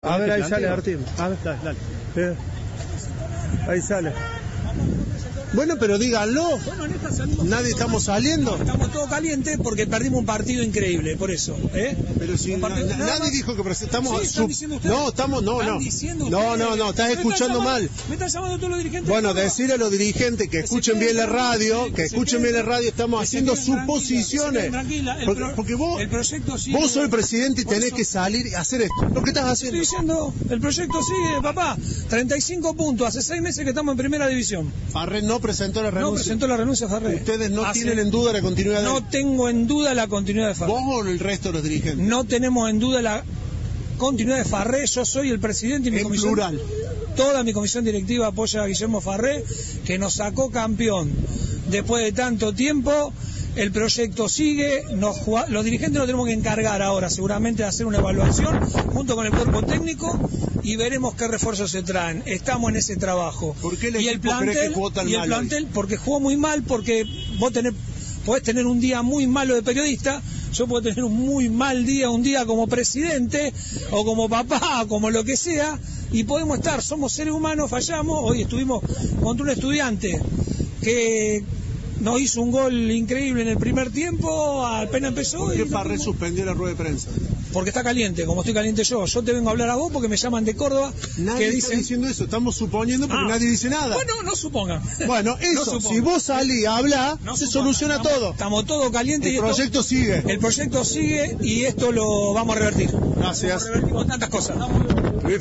A ver, ahí sale Artín. A ver, dale. Ahí sale. Bueno, pero díganlo. Nadie estamos saliendo. Estamos todos calientes porque perdimos un partido increíble, por eso. Pero si nadie dijo que presentamos. Sí, están diciendo ustedes. No, estamos. No. No, estás escuchando mal. Me están llamando todos los dirigentes. Bueno, decirle a los dirigentes que escuchen bien la radio, estamos haciendo suposiciones. Tranquila, porque vos, el proyecto sigue. Vos sos el presidente y tenés que salir y hacer esto. ¿Lo que estás haciendo? Estoy diciendo, el proyecto sigue, papá. 35 puntos, hace 6 meses que estamos en primera división. Farré no presentó la renuncia. No presentó la renuncia, Farré. Ustedes no tienen en duda la continuidad de... No tengo en duda la continuidad de Farré. ¿Vos o el resto de los dirigentes? No tenemos en duda la continuidad de Farré. Yo soy el presidente y mi comisión... plural. Toda mi comisión directiva apoya a Guillermo Farré, que nos sacó campeón. Después de tanto tiempo, el proyecto sigue. Los dirigentes nos tenemos que encargar ahora, seguramente, de hacer una evaluación junto con el cuerpo técnico y veremos qué refuerzos se traen. Estamos en ese trabajo. ¿Por qué el equipo cree que jugó tan mal? Y el plantel, porque jugó muy mal, porque vos podés tener un día muy malo de periodista, yo puedo tener un muy mal día, un día como presidente, o como papá, o como lo que sea, y podemos somos seres humanos, fallamos. Hoy estuvimos contra un estudiante que nos hizo un gol increíble en el primer tiempo, apenas empezó. ¿Por qué Farré suspendió la rueda de prensa? Porque está caliente, como estoy caliente yo. Yo te vengo a hablar a vos porque me llaman de Córdoba. Nadie está diciendo eso, estamos suponiendo porque nadie dice nada. Bueno, no supongan. Bueno, eso, si vos salís y hablás, se soluciona todo. Estamos todos calientes. El proyecto sigue. El proyecto sigue y esto lo vamos a revertir. Gracias. Revertimos tantas cosas.